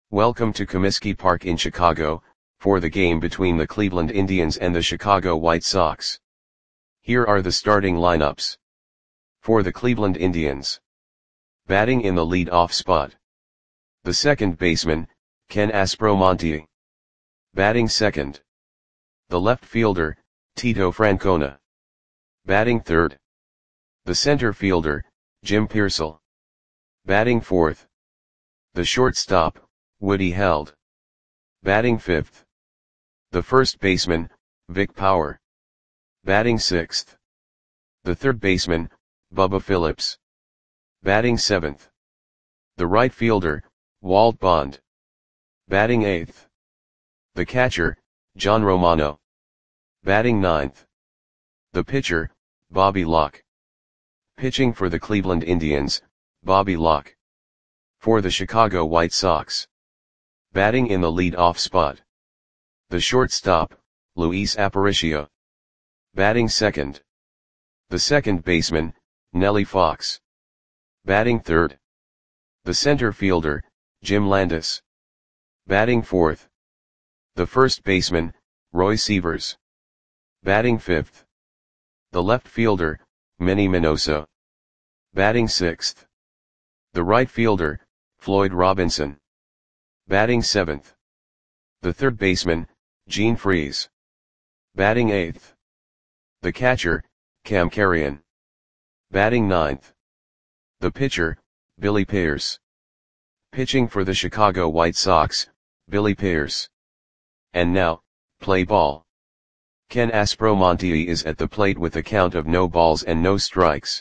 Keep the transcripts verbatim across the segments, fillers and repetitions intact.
Welcome to Comiskey Park in Chicago, for the game between the Cleveland Indians and the Chicago White Sox. Here are the starting lineups. For the Cleveland Indians. Batting in the lead-off spot. The second baseman, Ken Aspromonte. Batting second. The left fielder, Tito Francona. Batting third. The center fielder, Jim Piersall. Batting fourth. The shortstop, Woody Held. Batting fifth. The first baseman, Vic Power. Batting sixth. The third baseman, Bubba Phillips. Batting seventh. The right fielder, Walt Bond. Batting eighth. The catcher, John Romano. Batting ninth. The pitcher, Bobby Locke. Pitching for the Cleveland Indians, Bobby Locke. For the Chicago White Sox. Batting in the lead-off spot. The shortstop, Luis Aparicio. Batting second. The second baseman, Nellie Fox. Batting third. The center fielder, Jim Landis. Batting fourth. The first baseman, Roy Sievers. Batting fifth. The left fielder, Manny Minoso. Batting sixth. The right fielder, Floyd Robinson. Batting seventh. The third baseman, Gene Freese. Batting eighth. The catcher, Cam Carrion. Batting ninth. The pitcher, Billy Pierce. Pitching for the Chicago White Sox, Billy Pierce. And now, play ball. Ken Aspromonte is at the plate with a count of no balls and no strikes.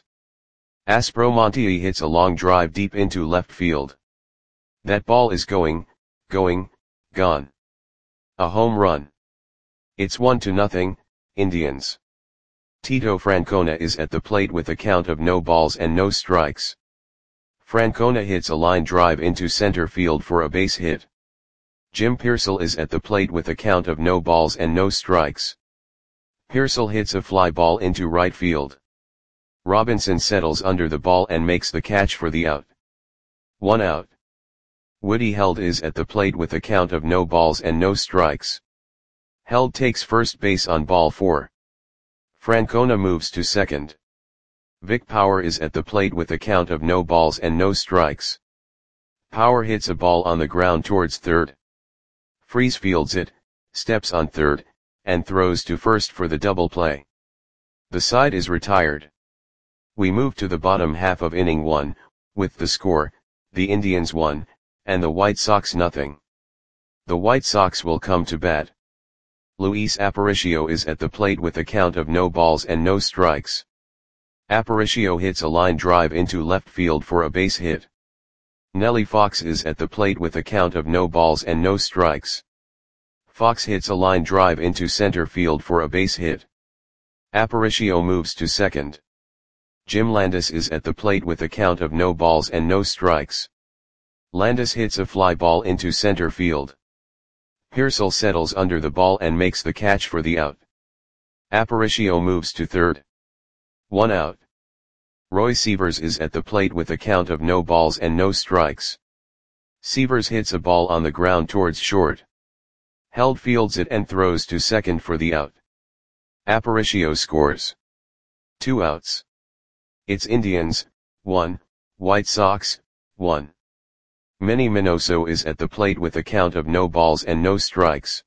Aspromonte hits a long drive deep into left field. That ball is going, going, gone. A home run. It's one to nothing, Indians. Tito Francona is at the plate with a count of no balls and no strikes. Francona hits a line drive into center field for a base hit. Jim Piersall is at the plate with a count of no balls and no strikes. Piersall hits a fly ball into right field. Robinson settles under the ball and makes the catch for the out. One out. Woody Held is at the plate with a count of no balls and no strikes. Held takes first base on ball four. Francona moves to second. Vic Power is at the plate with a count of no balls and no strikes. Power hits a ball on the ground towards third. Freese fields it, steps on third, and throws to first for the double play. The side is retired. We move to the bottom half of inning one, with the score, the Indians one, and the White Sox nothing. The White Sox will come to bat. Luis Aparicio is at the plate with a count of no balls and no strikes. Aparicio hits a line drive into left field for a base hit. Nellie Fox is at the plate with a count of no balls and no strikes. Fox hits a line drive into center field for a base hit. Aparicio moves to second. Jim Landis is at the plate with a count of no balls and no strikes. Landis hits a fly ball into center field. Piersall settles under the ball and makes the catch for the out. Aparicio moves to third. One out. Roy Sievers is at the plate with a count of no balls and no strikes. Sievers hits a ball on the ground towards short. Held fields it and throws to second for the out. Aparicio scores. Two outs. It's Indians, one, White Sox, one. Manny Minoso is at the plate with a count of no balls and no strikes.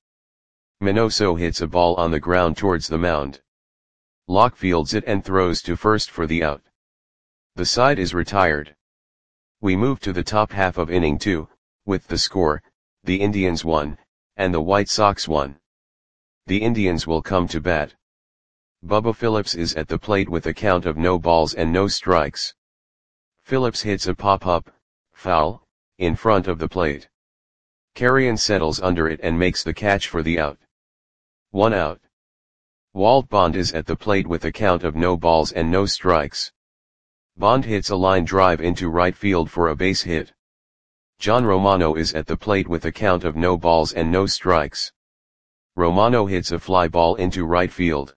Minoso hits a ball on the ground towards the mound. Locke fields it and throws to first for the out. The side is retired. We move to the top half of inning two, with the score, the Indians one, and the White Sox one. The Indians will come to bat. Bubba Phillips is at the plate with a count of no balls and no strikes. Phillips hits a pop-up, foul, in front of the plate. Carrion settles under it and makes the catch for the out. One out. Walt Bond is at the plate with a count of no balls and no strikes. Bond hits a line drive into right field for a base hit. John Romano is at the plate with a count of no balls and no strikes. Romano hits a fly ball into right field.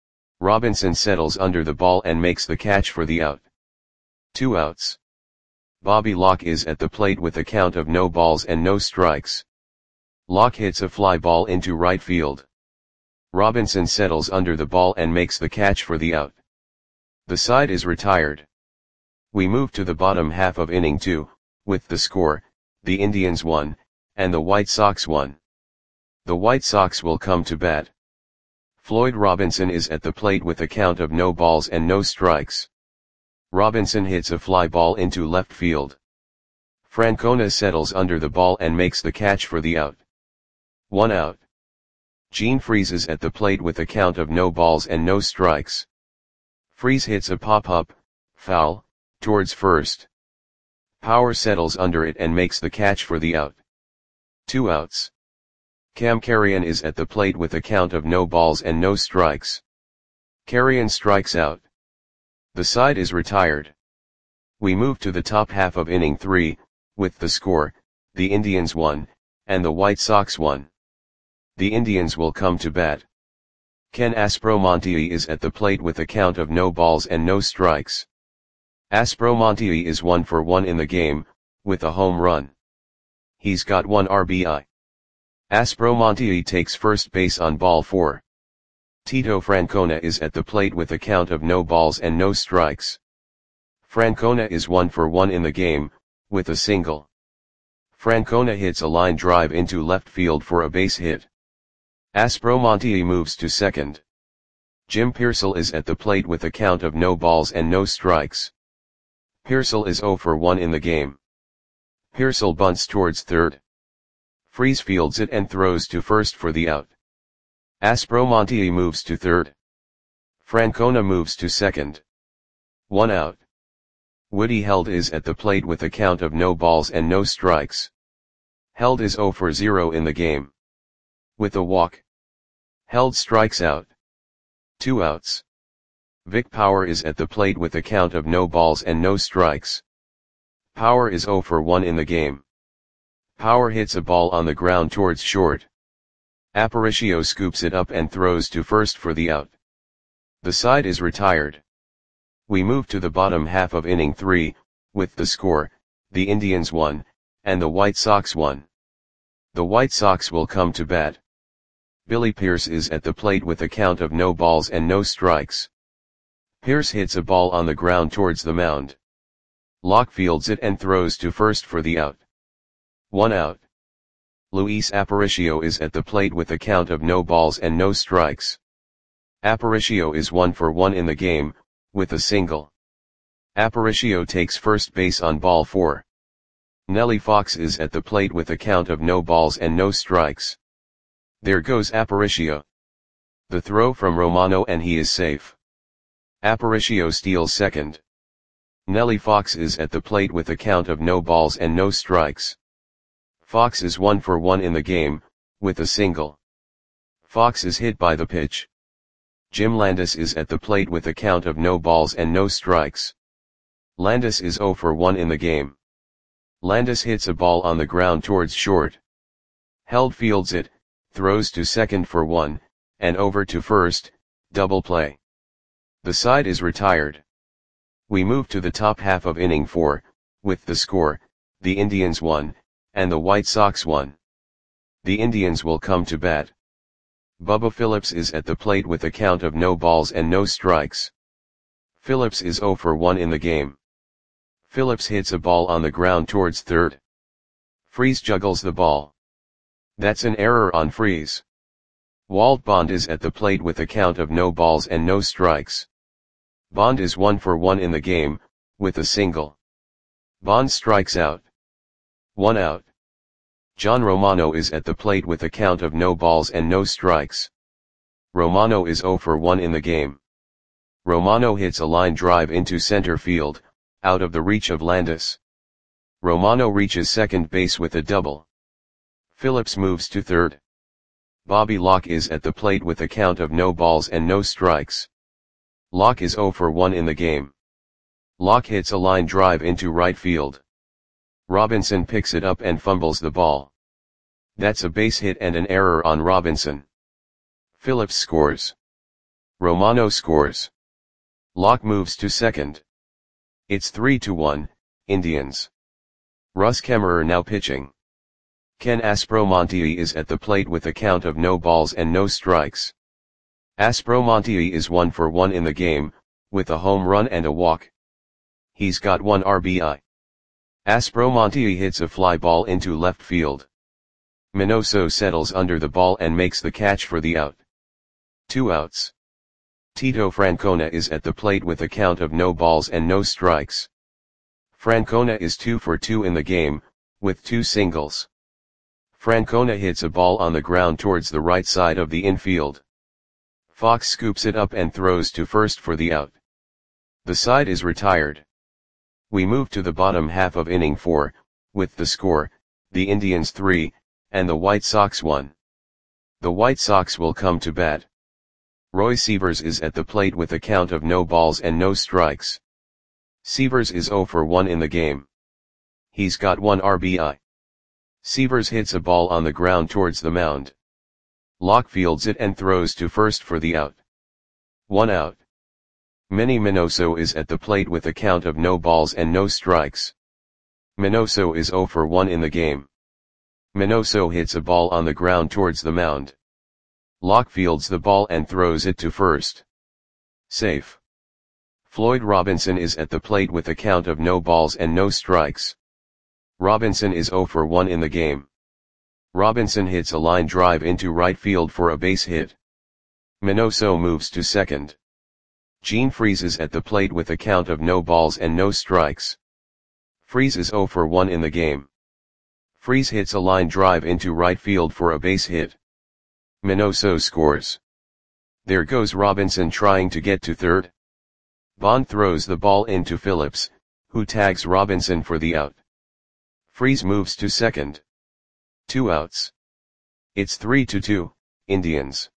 Robinson settles under the ball and makes the catch for the out. Two outs. Bobby Locke is at the plate with a count of no balls and no strikes. Locke hits a fly ball into right field. Robinson settles under the ball and makes the catch for the out. The side is retired. We move to the bottom half of inning two, with the score, the Indians won, and the White Sox won. The White Sox will come to bat. Floyd Robinson is at the plate with a count of no balls and no strikes. Robinson hits a fly ball into left field. Francona settles under the ball and makes the catch for the out. One out. Gene Freese is at the plate with a count of no balls and no strikes. Freese hits a pop-up, foul, towards first. Power settles under it and makes the catch for the out. Two outs. Cam Carrion is at the plate with a count of no balls and no strikes. Carrion strikes out. The side is retired. We move to the top half of inning three, with the score, the Indians won, and the White Sox won. The Indians will come to bat. Ken Aspromonte is at the plate with a count of no balls and no strikes. Aspromonte is one for one in the game, with a home run. He's got one R B I. Aspromonte takes first base on ball four. Tito Francona is at the plate with a count of no balls and no strikes. Francona is one for one in the game, with a single. Francona hits a line drive into left field for a base hit. Aspromonte moves to second. Jim Piersall is at the plate with a count of no balls and no strikes. Piersall is zero for one in the game. Piersall bunts towards third. Freese fields it and throws to first for the out. Aspromonte moves to third. Francona moves to second. One out. Woody Held is at the plate with a count of no balls and no strikes. Held is zero for zero in the game. With a walk. Held strikes out. Two outs. Vic Power is at the plate with a count of no balls and no strikes. Power is zero for one in the game. Power hits a ball on the ground towards short. Aparicio scoops it up and throws to first for the out. The side is retired. We move to the bottom half of inning three, with the score, the Indians won, and the White Sox won. The White Sox will come to bat. Billy Pierce is at the plate with a count of no balls and no strikes. Pierce hits a ball on the ground towards the mound. Locke fields it and throws to first for the out. One out. Luis Aparicio is at the plate with a count of no balls and no strikes. Aparicio is one for one in the game, with a single. Aparicio takes first base on ball four. Nellie Fox is at the plate with a count of no balls and no strikes. There goes Aparicio. The throw from Romano and he is safe. Aparicio steals second. Nellie Fox is at the plate with a count of no balls and no strikes. Fox is one for one in the game, with a single. Fox is hit by the pitch. Jim Landis is at the plate with a count of no balls and no strikes. Landis is zero for one in the game. Landis hits a ball on the ground towards short. Held fields it, throws to second for one, and over to first, double play. The side is retired. We move to the top half of inning four, with the score, the Indians won, and the White Sox won. The Indians will come to bat. Bubba Phillips is at the plate with a count of no balls and no strikes. Phillips is zero for one in the game. Phillips hits a ball on the ground towards third. Freese juggles the ball. That's an error on Freese. Walt Bond is at the plate with a count of no balls and no strikes. Bond is one for one in the game, with a single. Bond strikes out. One out. John Romano is at the plate with a count of no balls and no strikes. Romano is zero for one in the game. Romano hits a line drive into center field, out of the reach of Landis. Romano reaches second base with a double. Phillips moves to third. Bobby Locke is at the plate with a count of no balls and no strikes. Locke is zero for one in the game. Locke hits a line drive into right field. Robinson picks it up and fumbles the ball. That's a base hit and an error on Robinson. Phillips scores. Romano scores. Locke moves to second. It's three to one, Indians. Russ Kemmerer now pitching. Ken Aspromonte is at the plate with a count of no balls and no strikes. Aspromonte is one for one in the game, with a home run and a walk. He's got one R B I. Aspromonte hits a fly ball into left field. Minoso settles under the ball and makes the catch for the out. Two outs. Tito Francona is at the plate with a count of no balls and no strikes. Francona is two for two in the game, with two singles. Francona hits a ball on the ground towards the right side of the infield. Fox scoops it up and throws to first for the out. The side is retired. We move to the bottom half of inning four, with the score, the Indians three, and the White Sox one. The White Sox will come to bat. Roy Sievers is at the plate with a count of no balls and no strikes. Sievers is zero for one in the game. He's got one R B I. Sievers hits a ball on the ground towards the mound. Locke fields it and throws to first for the out. One out. Manny Minoso is at the plate with a count of no balls and no strikes. Minoso is zero for one in the game. Minoso hits a ball on the ground towards the mound. Locke fields the ball and throws it to first. Safe. Floyd Robinson is at the plate with a count of no balls and no strikes. Robinson is zero for one in the game. Robinson hits a line drive into right field for a base hit. Minoso moves to second. Gene Freese is at the plate with a count of no balls and no strikes. Freese is zero for one in the game. Freese hits a line drive into right field for a base hit. Minoso scores. There goes Robinson trying to get to third. Bond throws the ball into Phillips, who tags Robinson for the out. Freese moves to second. Two outs. It's three to two, Indians.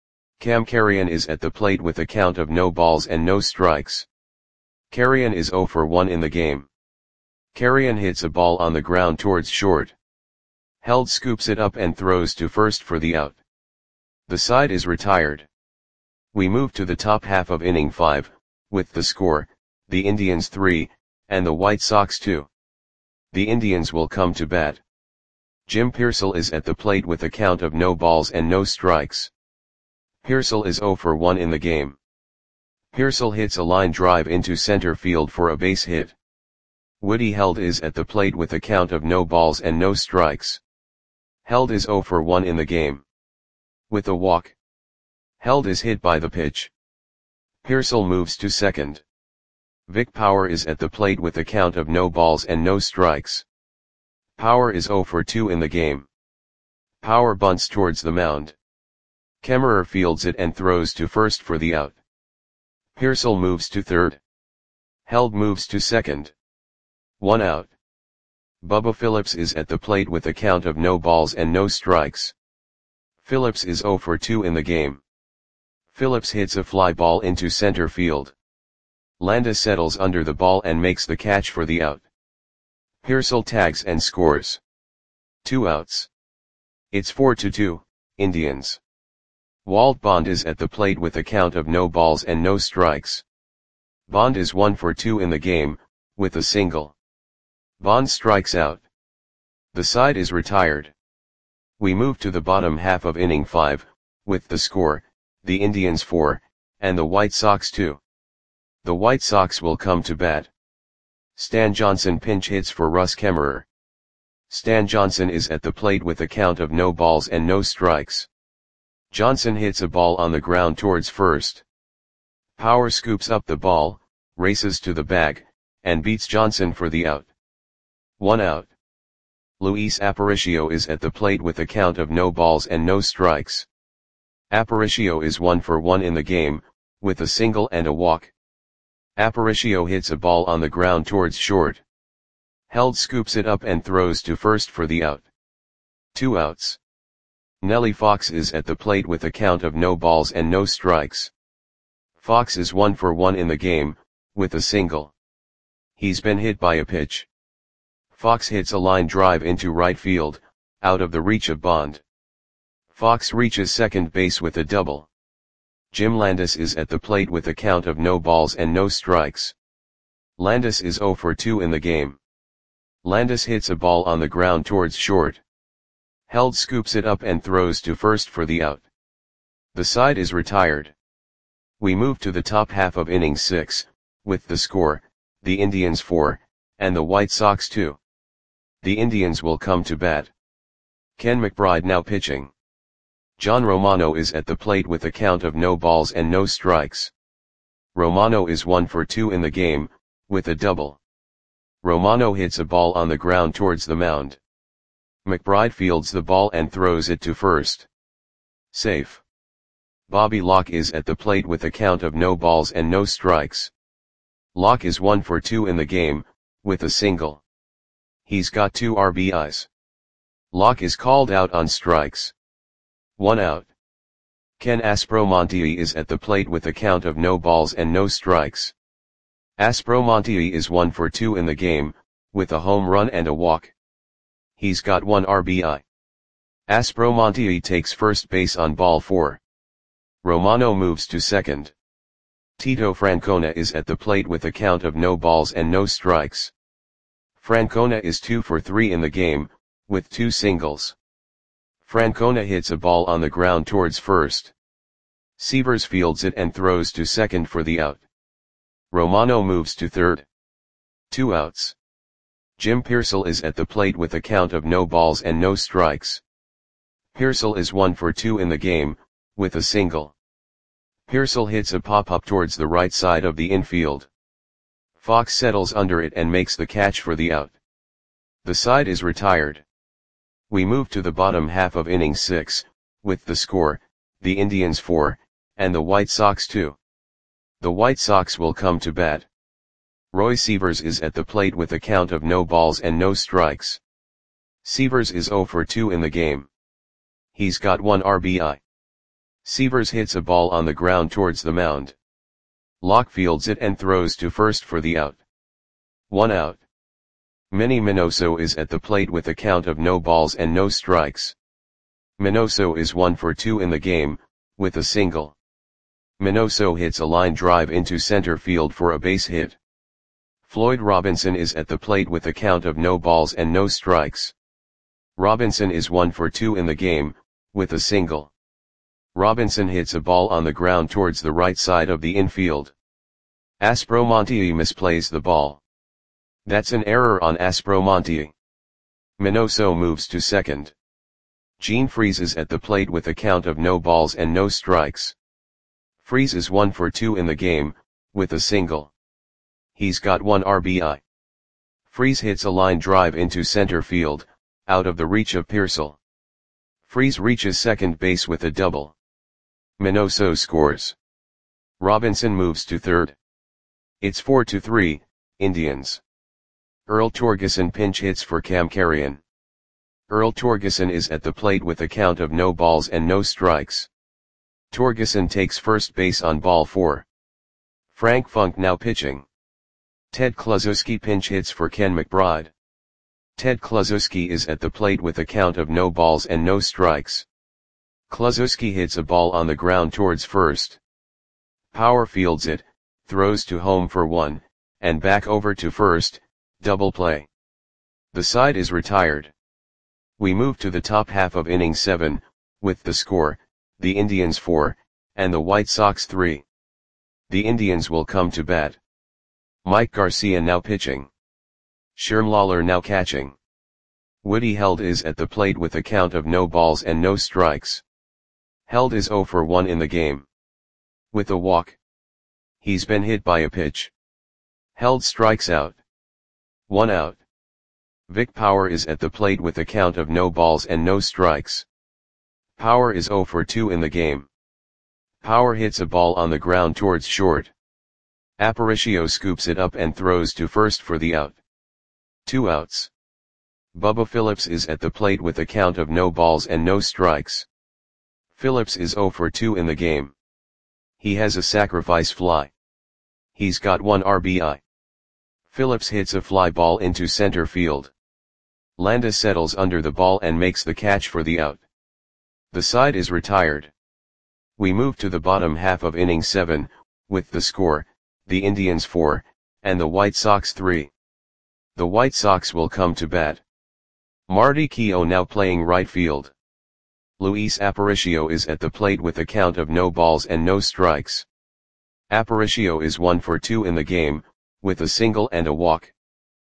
Cam Carrion is at the plate with a count of no balls and no strikes. Carrion is zero for one in the game. Carrion hits a ball on the ground towards short. Held scoops it up and throws to first for the out. The side is retired. We move to the top half of inning five, with the score, the Indians three, and the White Sox two. The Indians will come to bat. Jim Pearsall is at the plate with a count of no balls and no strikes. Pearsall is zero for one in the game. Pearsall hits a line drive into center field for a base hit. Woody Held is at the plate with a count of no balls and no strikes. Held is zero for one in the game. With a walk. Held is hit by the pitch. Pearsall moves to second. Vic Power is at the plate with a count of no balls and no strikes. Power is zero for two in the game. Power bunts towards the mound. Kemmerer fields it and throws to first for the out. Pearsall moves to third. Held moves to second. One out. Bubba Phillips is at the plate with a count of no balls and no strikes. Phillips is zero for two in the game. Phillips hits a fly ball into center field. Landis settles under the ball and makes the catch for the out. Pearsall tags and scores. Two outs. It's four to two, Indians. Walt Bond is at the plate with a count of no balls and no strikes. Bond is one for two in the game, with a single. Bond strikes out. The side is retired. We move to the bottom half of inning five, with the score, the Indians four, and the White Sox two. The White Sox will come to bat. Stan Johnson pinch hits for Russ Kemmerer. Stan Johnson is at the plate with a count of no balls and no strikes. Johnson hits a ball on the ground towards first. Power scoops up the ball, races to the bag, and beats Johnson for the out. One out. Luis Aparicio is at the plate with a count of no balls and no strikes. Aparicio is one for one in the game, with a single and a walk. Aparicio hits a ball on the ground towards short. Held scoops it up and throws to first for the out. Two outs. Nellie Fox is at the plate with a count of no balls and no strikes. Fox is one for one in the game, with a single. He's been hit by a pitch. Fox hits a line drive into right field, out of the reach of Bond. Fox reaches second base with a double. Jim Landis is at the plate with a count of no balls and no strikes. Landis is zero for two in the game. Landis hits a ball on the ground towards short. Held scoops it up and throws to first for the out. The side is retired. We move to the top half of inning six, with the score, the Indians four, and the White Sox two. The Indians will come to bat. Ken McBride now pitching. John Romano is at the plate with a count of no balls and no strikes. Romano is one for two in the game, with a double. Romano hits a ball on the ground towards the mound. McBride fields the ball and throws it to first. Safe. Bobby Locke is at the plate with a count of no balls and no strikes. Locke is one for two in the game, with a single. He's got two R B Is. Locke is called out on strikes. One out. Ken Aspromonte is at the plate with a count of no balls and no strikes. Aspromonte is one for two in the game, with a home run and a walk. He's got one R B I. Aspromonte takes first base on ball four. Romano moves to second. Tito Francona is at the plate with a count of no balls and no strikes. Francona is two for three in the game, with two singles. Francona hits a ball on the ground towards first. Severs fields it and throws to second for the out. Romano moves to third. Two outs. Jim Pearsall is at the plate with a count of no balls and no strikes. Pearsall is one for two in the game, with a single. Pearsall hits a pop-up towards the right side of the infield. Fox settles under it and makes the catch for the out. The side is retired. We move to the bottom half of inning six, with the score, the Indians four, and the White Sox two. The White Sox will come to bat. Roy Severs is at the plate with a count of no balls and no strikes. Severs is zero for two in the game. He's got one R B I. Severs hits a ball on the ground towards the mound. Locke fields it and throws to first for the out. One out. Manny Minoso is at the plate with a count of no balls and no strikes. Minoso is one for two in the game, with a single. Minoso hits a line drive into center field for a base hit. Floyd Robinson is at the plate with a count of no balls and no strikes. Robinson is one for two in the game, with a single. Robinson hits a ball on the ground towards the right side of the infield. Aspromonte misplays the ball. That's an error on Aspromonte. Minoso moves to second. Gene Freese is at the plate with a count of no balls and no strikes. Freese is one for two in the game, with a single. He's got one R B I. Freese hits a line drive into center field, out of the reach of Pearsall. Freese reaches second base with a double. Minoso scores. Robinson moves to third. It's four to three, Indians. Earl Torgeson pinch hits for Cam Carrion. Earl Torgeson is at the plate with a count of no balls and no strikes. Torgeson takes first base on ball four. Frank Funk now pitching. Ted Kluszewski pinch hits for Ken McBride. Ted Kluszewski is at the plate with a count of no balls and no strikes. Kluszewski hits a ball on the ground towards first. Power fields it, throws to home for one, and back over to first, double play. The side is retired. We move to the top half of inning seven, with the score, the Indians four, and the White Sox three. The Indians will come to bat. Mike Garcia now pitching. Sherm Lawler now catching. Woody Held is at the plate with a count of no balls and no strikes. Held is zero for one in the game. With a walk. He's been hit by a pitch. Held strikes out. One out. Vic Power is at the plate with a count of no balls and no strikes. Power is zero for two in the game. Power hits a ball on the ground towards short. Aparicio scoops it up and throws to first for the out. Two outs. Bubba Phillips is at the plate with a count of no balls and no strikes. Phillips is zero for two in the game. He has a sacrifice fly. He's got one R B I. Phillips hits a fly ball into center field. Landis settles under the ball and makes the catch for the out. The side is retired. We move to the bottom half of inning seven, with the score, the Indians four, and the White Sox three. The White Sox will come to bat. Marty Keough now playing right field. Luis Aparicio is at the plate with a count of no balls and no strikes. Aparicio is one for two in the game, with a single and a walk.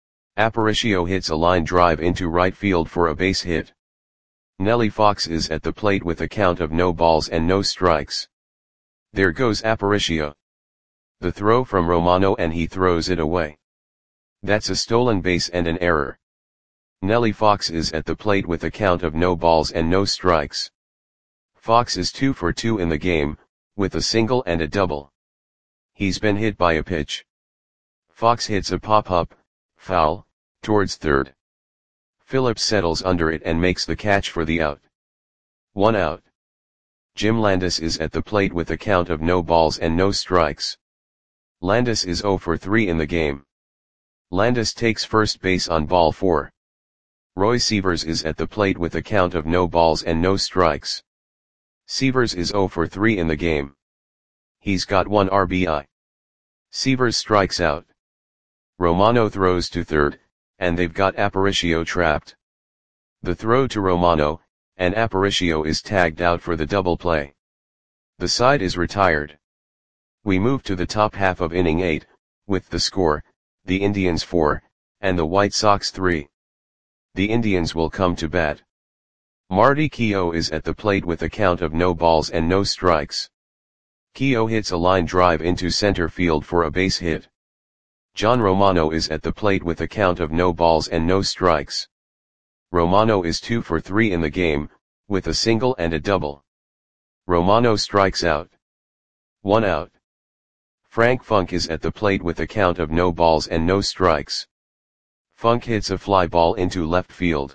Aparicio hits a line drive into right field for a base hit. Nelly Fox is at the plate with a count of no balls and no strikes. There goes Aparicio. The throw from Romano and he throws it away. That's a stolen base and an error. Nelly Fox is at the plate with a count of no balls and no strikes. Fox is two for two in the game, with a single and a double. He's been hit by a pitch. Fox hits a pop-up, foul, towards third. Phillips settles under it and makes the catch for the out. One out. Jim Landis is at the plate with a count of no balls and no strikes. Landis is zero for three in the game. Landis takes first base on ball four. Roy Sievers is at the plate with a count of no balls and no strikes. Sievers is zero for three in the game. He's got one R B I. Sievers strikes out. Romano throws to third, and they've got Aparicio trapped. The throw to Romano, and Aparicio is tagged out for the double play. The side is retired. We move to the top half of inning eight, with the score, the Indians four, and the White Sox three. The Indians will come to bat. Marty Keough is at the plate with a count of no balls and no strikes. Keough hits a line drive into center field for a base hit. John Romano is at the plate with a count of no balls and no strikes. Romano is two for three in the game, with a single and a double. Romano strikes out. One out. Frank Funk is at the plate with a count of no balls and no strikes. Funk hits a fly ball into left field.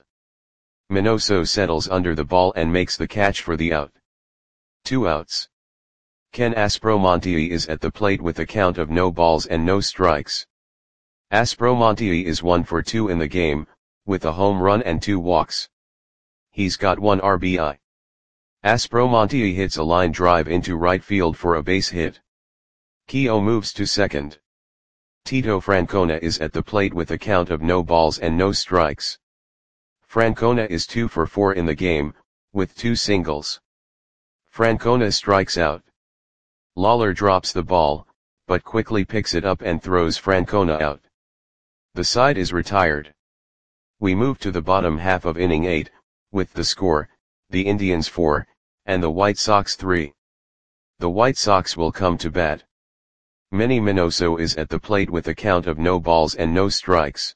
Minoso settles under the ball and makes the catch for the out. Two outs. Ken Aspromonte is at the plate with a count of no balls and no strikes. Aspromonte is one for two in the game, with a home run and two walks. He's got one R B I. Aspromonte hits a line drive into right field for a base hit. Keough moves to second. Tito Francona is at the plate with a count of no balls and no strikes. Francona is two for four in the game, with two singles. Francona strikes out. Lawler drops the ball, but quickly picks it up and throws Francona out. The side is retired. We move to the bottom half of inning eight, with the score, the Indians four, and the White Sox three. The White Sox will come to bat. Manny Minoso is at the plate with a count of no balls and no strikes.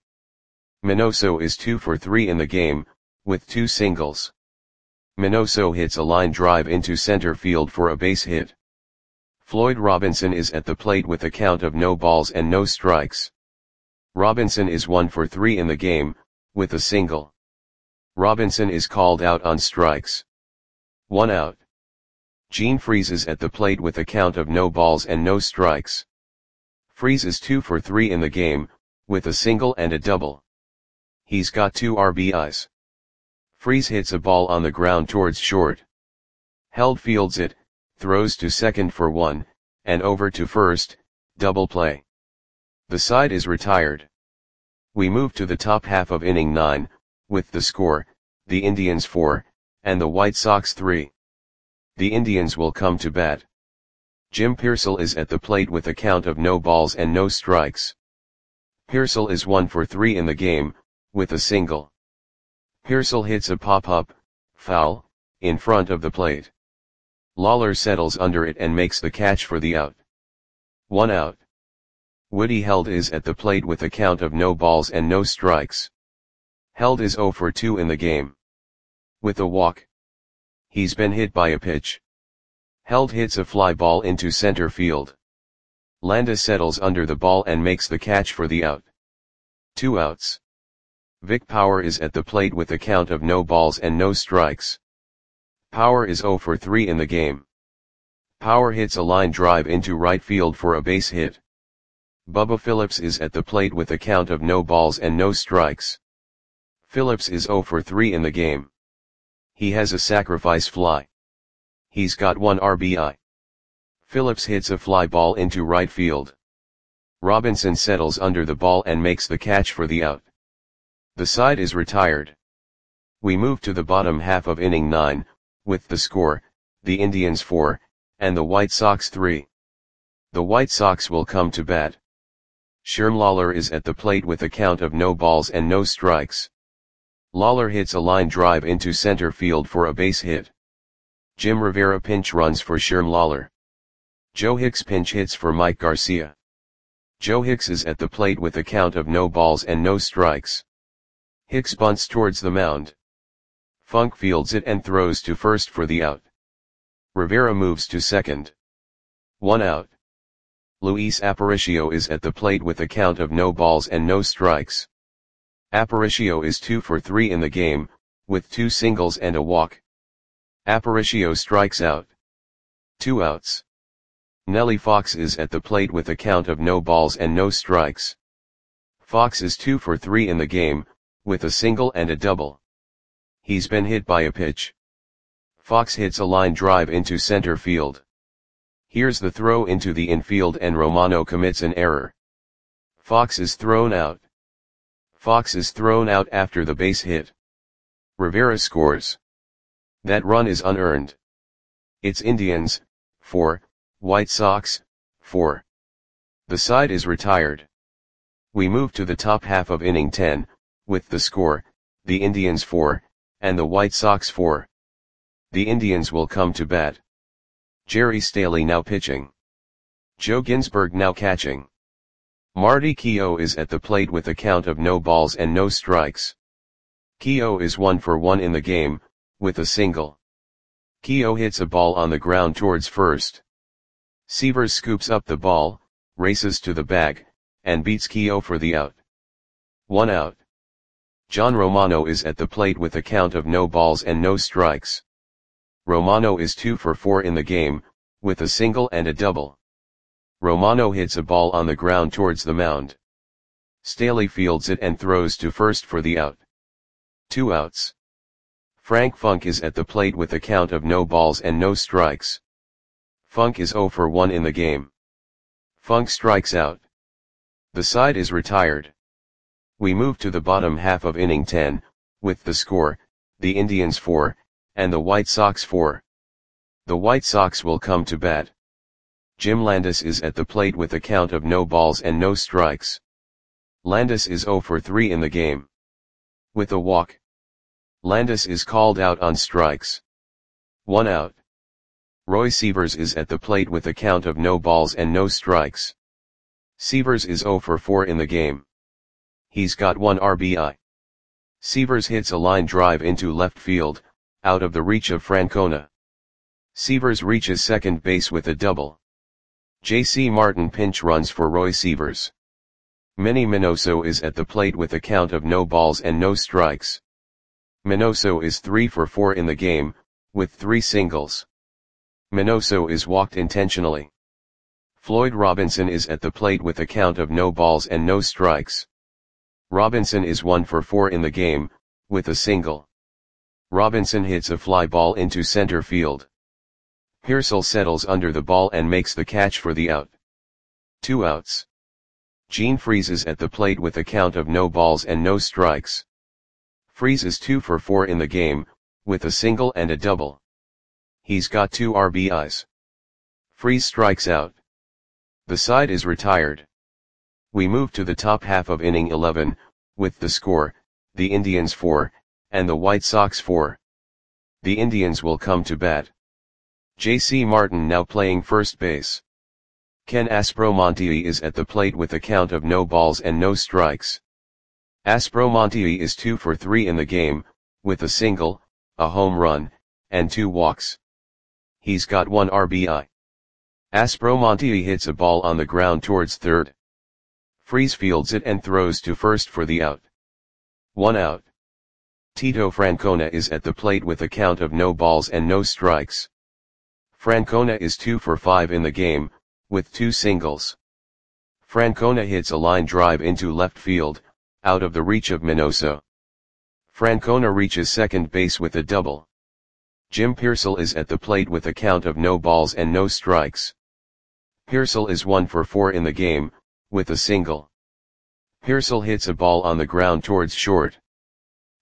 Minoso is two for three in the game, with two singles. Minoso hits a line drive into center field for a base hit. Floyd Robinson is at the plate with a count of no balls and no strikes. Robinson is one for three in the game, with a single. Robinson is called out on strikes. One out. Gene Freese is at the plate with a count of no balls and no strikes. Freese is two for three in the game, with a single and a double. He's got two R B Is. Freese hits a ball on the ground towards short. Held fields it, throws to second for one, and over to first, double play. The side is retired. We move to the top half of inning nine, with the score, the Indians four, and the White Sox three. The Indians will come to bat. Jim Pearsall is at the plate with a count of no balls and no strikes. Pearsall is one for three in the game, with a single. Pearsall hits a pop-up, foul, in front of the plate. Lawler settles under it and makes the catch for the out. One out. Woody Held is at the plate with a count of no balls and no strikes. Held is zero for two in the game. With a walk. He's been hit by a pitch. Held hits a fly ball into center field. Landis settles under the ball and makes the catch for the out. Two outs. Vic Power is at the plate with a count of no balls and no strikes. Power is zero for three in the game. Power hits a line drive into right field for a base hit. Bubba Phillips is at the plate with a count of no balls and no strikes. Phillips is zero for three in the game. He has a sacrifice fly. He's got one R B I. Phillips hits a fly ball into right field. Robinson settles under the ball and makes the catch for the out. The side is retired. We move to the bottom half of inning nine, with the score, the Indians four, and the White Sox three. The White Sox will come to bat. Sherm Lawler is at the plate with a count of no balls and no strikes. Lawler hits a line drive into center field for a base hit. Jim Rivera pinch runs for Sherm Lawler. Joe Hicks pinch hits for Mike Garcia. Joe Hicks is at the plate with a count of no balls and no strikes. Hicks bunts towards the mound. Funk fields it and throws to first for the out. Rivera moves to second. One out. Luis Aparicio is at the plate with a count of no balls and no strikes. Aparicio is two for three in the game, with two singles and a walk. Aparicio strikes out. Two outs. Nellie Fox is at the plate with a count of no balls and no strikes. Fox is two for three in the game, with a single and a double. He's been hit by a pitch. Fox hits a line drive into center field. Here's the throw into the infield and Romano commits an error. Fox is thrown out. Fox is thrown out after the base hit. Rivera scores. That run is unearned. It's Indians, four, White Sox, four. The side is retired. We move to the top half of inning ten, with the score, the Indians four, and the White Sox four. The Indians will come to bat. Jerry Staley now pitching. Joe Ginsberg now catching. Marty Keough is at the plate with a count of no balls and no strikes. Keough is one for one in the game, with a single. Keough hits a ball on the ground towards first. Sievers scoops up the ball, races to the bag, and beats Keough for the out. One out. John Romano is at the plate with a count of no balls and no strikes. Romano is two for four in the game, with a single and a double. Romano hits a ball on the ground towards the mound. Staley fields it and throws to first for the out. Two outs. Frank Funk is at the plate with a count of no balls and no strikes. Funk is zero for one in the game. Funk strikes out. The side is retired. We move to the bottom half of inning ten, with the score, the Indians four, and the White Sox four. The White Sox will come to bat. Jim Landis is at the plate with a count of no balls and no strikes. Landis is zero for three in the game. With a walk. Landis is called out on strikes. One out. Roy Sievers is at the plate with a count of no balls and no strikes. Sievers is zero for four in the game. He's got one R B I. Sievers hits a line drive into left field, out of the reach of Francona. Sievers reaches second base with a double. J C Martin pinch runs for Roy Sievers. Manny Minoso is at the plate with a count of no balls and no strikes. Minoso is three for four in the game, with three singles. Minoso is walked intentionally. Floyd Robinson is at the plate with a count of no balls and no strikes. Robinson is one for four in the game, with a single. Robinson hits a fly ball into center field. Pearsall settles under the ball and makes the catch for the out. Two outs. Gene Freese is at the plate with a count of no balls and no strikes. Freese is two for four in the game, with a single and a double. He's got two R B Is. Freese strikes out. The side is retired. We move to the top half of inning eleven, with the score, the Indians four, and the White Sox four. The Indians will come to bat. J C Martin now playing first base. Ken Aspromonte is at the plate with a count of no balls and no strikes. Aspromonte is two for three in the game, with a single, a home run, and two walks. He's got one R B I. Aspromonte hits a ball on the ground towards third. Freese fields it and throws to first for the out. One out. Tito Francona is at the plate with a count of no balls and no strikes. Francona is two for five in the game, with two singles. Francona hits a line drive into left field, out of the reach of Minoso. Francona reaches second base with a double. Jim Pearsall is at the plate with a count of no balls and no strikes. Pearsall is one for four in the game, with a single. Pearsall hits a ball on the ground towards short.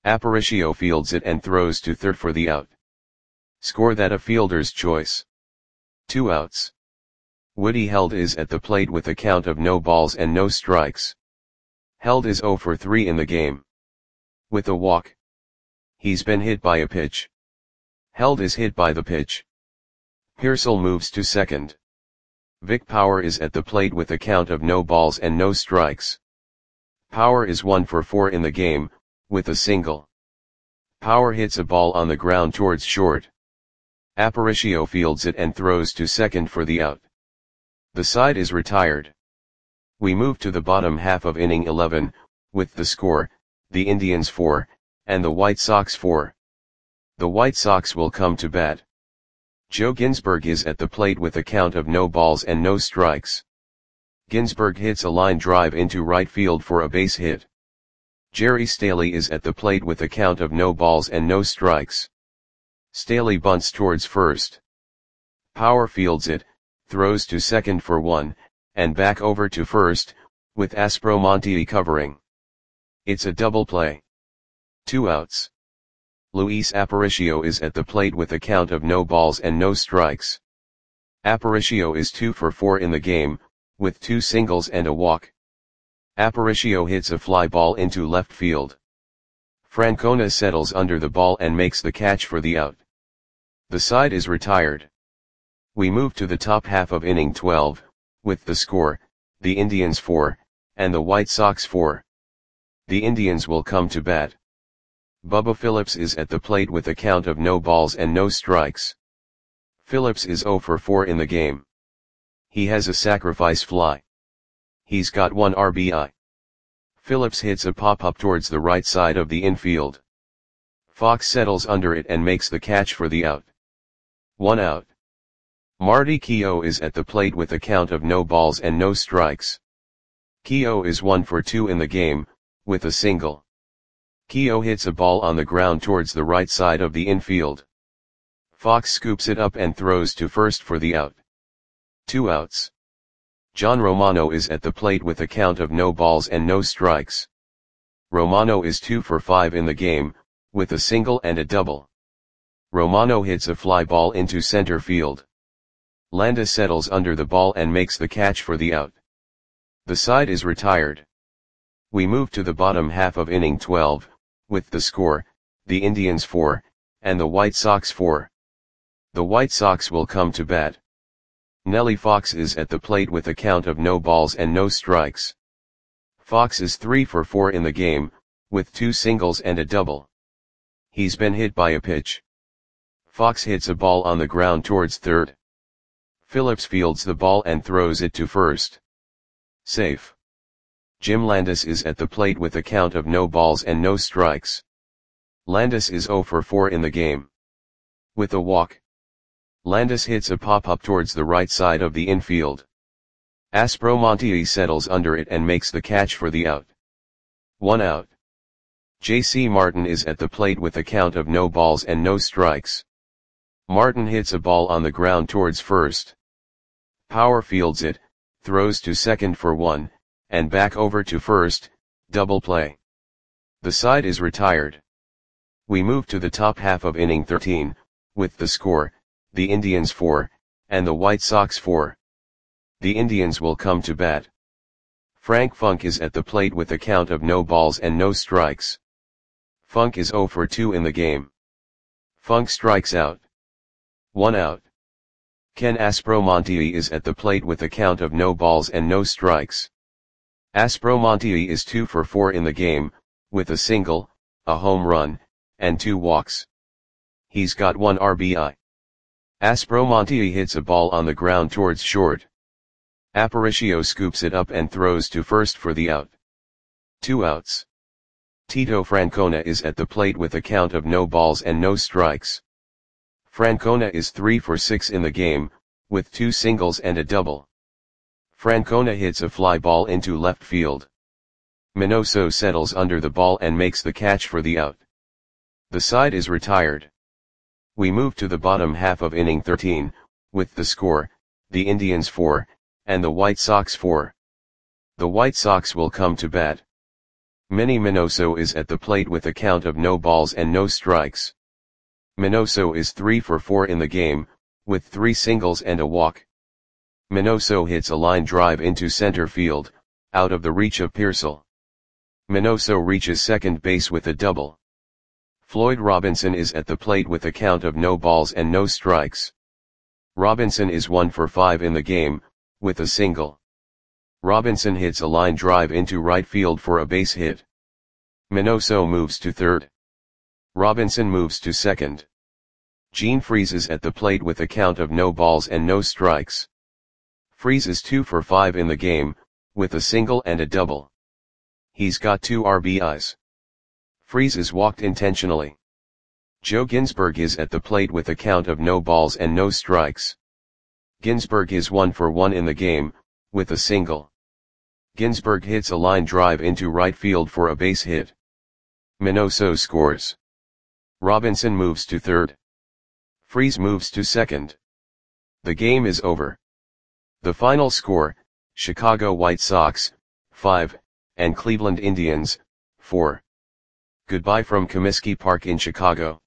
Aparicio fields it and throws to third for the out. Score that a fielder's choice. Two outs. Woody Held is at the plate with a count of no balls and no strikes. Held is oh for three in the game. With a walk. He's been hit by a pitch. Held is hit by the pitch. Pearsall moves to second. Vic Power is at the plate with a count of no balls and no strikes. Power is one for four in the game, with a single. Power hits a ball on the ground towards short. Aparicio fields it and throws to second for the out. The side is retired. We move to the bottom half of inning eleven, with the score, the Indians four, and the White Sox four. The White Sox will come to bat. Joe Ginsberg is at the plate with a count of no balls and no strikes. Ginsberg hits a line drive into right field for a base hit. Jerry Staley is at the plate with a count of no balls and no strikes. Staley bunts towards first. Power fields it, throws to second for one, and back over to first, with Aspromonte covering. It's a double play. Two outs. Luis Aparicio is at the plate with a count of no balls and no strikes. Aparicio is two for four in the game, with two singles and a walk. Aparicio hits a fly ball into left field. Francona settles under the ball and makes the catch for the out. The side is retired. We move to the top half of inning twelve, with the score, the Indians four, and the White Sox four. The Indians will come to bat. Bubba Phillips is at the plate with a count of no balls and no strikes. Phillips is oh for four in the game. He has a sacrifice fly. He's got one R B I. Phillips hits a pop-up towards the right side of the infield. Fox settles under it and makes the catch for the out. One out. Marty Keough is at the plate with a count of no balls and no strikes. Keough is one for two in the game, with a single. Keough hits a ball on the ground towards the right side of the infield. Fox scoops it up and throws to first for the out. Two outs. John Romano is at the plate with a count of no balls and no strikes. Romano is two for five in the game, with a single and a double. Romano hits a fly ball into center field. Landa settles under the ball and makes the catch for the out. The side is retired. We move to the bottom half of inning twelve, with the score, the Indians four, and the White Sox four. The White Sox will come to bat. Nellie Fox is at the plate with a count of no balls and no strikes. Fox is three for four in the game, with two singles and a double. He's been hit by a pitch. Fox hits a ball on the ground towards third. Phillips fields the ball and throws it to first. Safe. Jim Landis is at the plate with a count of no balls and no strikes. Landis is oh for four in the game. With a walk. Landis hits a pop-up towards the right side of the infield. Aspromonte settles under it and makes the catch for the out. One out. J C Martin is at the plate with a count of no balls and no strikes. Martin hits a ball on the ground towards first. Power fields it, throws to second for one, and back over to first, double play. The side is retired. We move to the top half of inning thirteen, with the score, the Indians four, and the White Sox four. The Indians will come to bat. Frank Funk is at the plate with a count of no balls and no strikes. Funk is oh for two in the game. Funk strikes out. One out. Ken Aspromonte is at the plate with a count of no balls and no strikes. Aspromonte is two for four in the game, with a single, a home run, and two walks. He's got one R B I. Aspromonte hits a ball on the ground towards short. Aparicio scoops it up and throws to first for the out. Two outs. Tito Francona is at the plate with a count of no balls and no strikes. Francona is three for six in the game, with two singles and a double. Francona hits a fly ball into left field. Minoso settles under the ball and makes the catch for the out. The side is retired. We move to the bottom half of inning thirteen, with the score, the Indians four, and the White Sox four. The White Sox will come to bat. Manny Minoso is at the plate with a count of no balls and no strikes. Minoso is three for four in the game, with three singles and a walk. Minoso hits a line drive into center field, out of the reach of Pearsall. Minoso reaches second base with a double. Floyd Robinson is at the plate with a count of no balls and no strikes. Robinson is one for five in the game, with a single. Robinson hits a line drive into right field for a base hit. Minoso moves to third. Robinson moves to second. Gene Freese is at the plate with a count of no balls and no strikes. Freese is two for five in the game, with a single and a double. He's got two R B Is. Freese is walked intentionally. Joe Ginsberg is at the plate with a count of no balls and no strikes. Ginsberg is one for one in the game, with a single. Ginsberg hits a line drive into right field for a base hit. Minoso scores. Robinson moves to third. Freese moves to second. The game is over. The final score, Chicago White Sox, five, and Cleveland Indians, four. Goodbye from Comiskey Park in Chicago.